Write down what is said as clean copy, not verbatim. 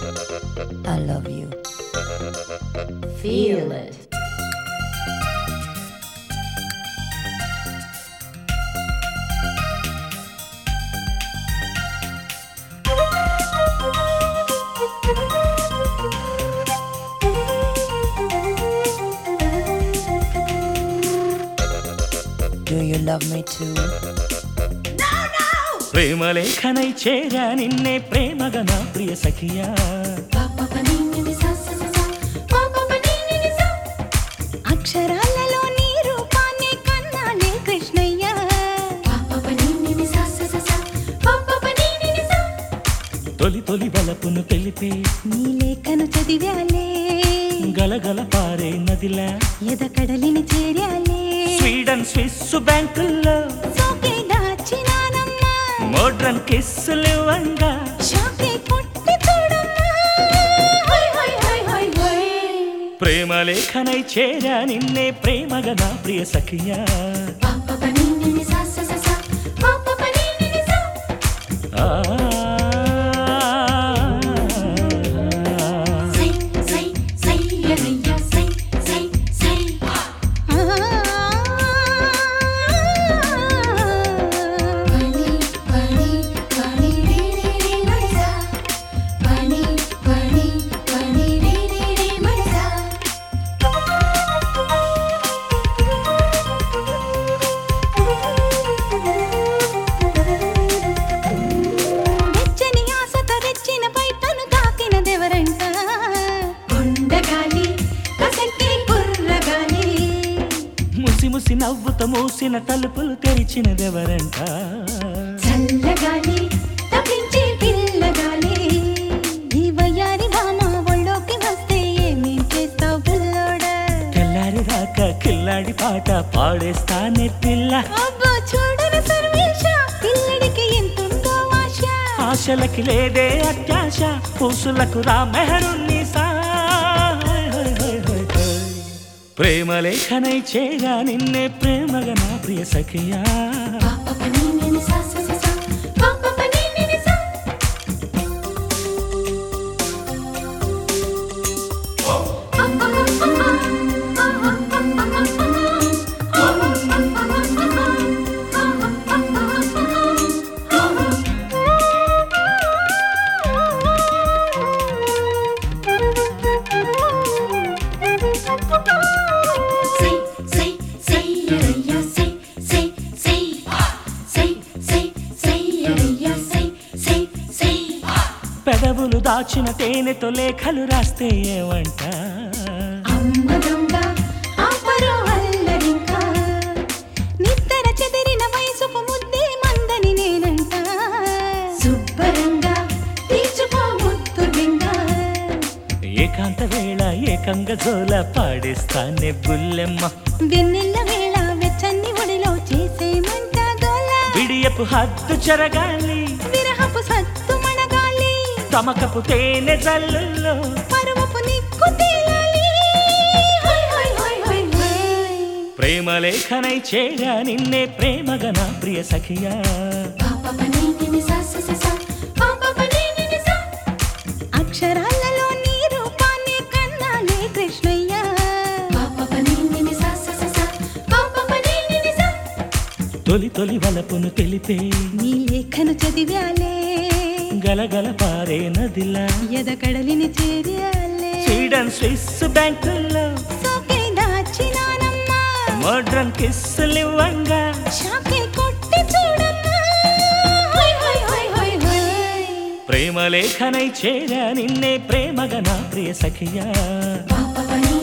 I love you. Feel it. Do you love me too? ప్రేమలేఖనై చేరా నిన్నే ప్రేమగా నా ప్రియ సఖియా అక్షరాలలో నీ రూపాన్ని కన్నానే కృష్ణయ్య తొలి తొలి వలపును తెలిపే నీ లేఖను చదివాలే గలగల పారే నదిలా ఎదకడలిని చేరాలే స్వీడన్ స్విస్ బ్యాంకుల్లో సోకే దాచినానమ్మా మోడ్రన్ కిస్సులివ్వంగా షాకే కొట్టి చూడమ్మా హై హై హై హై హై ప్రేమలేఖనై చేరా నిన్నే ప్రేమగా నా ప్రియ సఖియా ఆ వెచ్చని ఆశతో రెచ్చిన బయటను తాకినదెవరంట కొండగాలి కసక్కి కుర్రగాలి ముసి ముసి నవ్వుతో మూసిన తలుపులు తెరిచినదెవరంట చల్లగాలి తప్పించి పిల్లగాలి ఈ వయ్యారి భామ ఒళ్ళోకి వస్తే ఏమేం చేస్తావు పిల్లోడా తెల్లారి రాక కిల్లాడి పాట పాడేస్తానే పిల్ల అబ్బో చూడని సర్వేష పిల్లడికి ఎంతుందో ఆశ ఆశలకి లేదే అత్యాశ పూసులకు రా మెహరున్నీసా ప్రేమలేఖనై చేరా నిన్నే ప్రేమగా నా ప్రియ సఖియా పెదవులు దాచిన తేనెతో లేఖలు రాస్తే ఏమంట అమ్మదొంగ ఆపరో అల్లరింకా నిద్ర చెదిరిన వయసుకు ముద్దే మందని నేనంట శుభ్రంగా తీర్చుకో ముత్తు బింగ ఏకాంత వేళ ఏకంగా జోల పాడేస్తానే బుల్లెమ్మ వెన్నెల్ల వేళ వెచ్చని ఒడిలో చేసేమంట గోల విడియపు హద్దు చెరగాలి విరహపు సత్తు మణగాలి తమకపు తేనె జల్లుల్లో పరువపు నిక్కు తేలాలి హై హై హై హై హై ప్రేమలేఖనై చేరా నిన్నే ప్రేమగా నా ప్రియ సఖియా అక్షరాలలో నీ రూపాన్ని కన్నాలే కృష్ణయ్య తొలి తొలి వలపును తెలిపే నీ లేఖను చదివాలే గలగల పారే నదిలా ఎదకడలిని చేరాలే స్వీడన్ స్విస్ బ్యాంకుల్లో సోకే దాచినానమ్మా మోడ్రన్ కిస్సులివ్వంగా షాకే కొట్టి చూడమ్మా హై హై హై హై హై ప్రేమలేఖనై చేరా నిన్నే ప్రేమగా నా ప్రియ సఖియా పాపని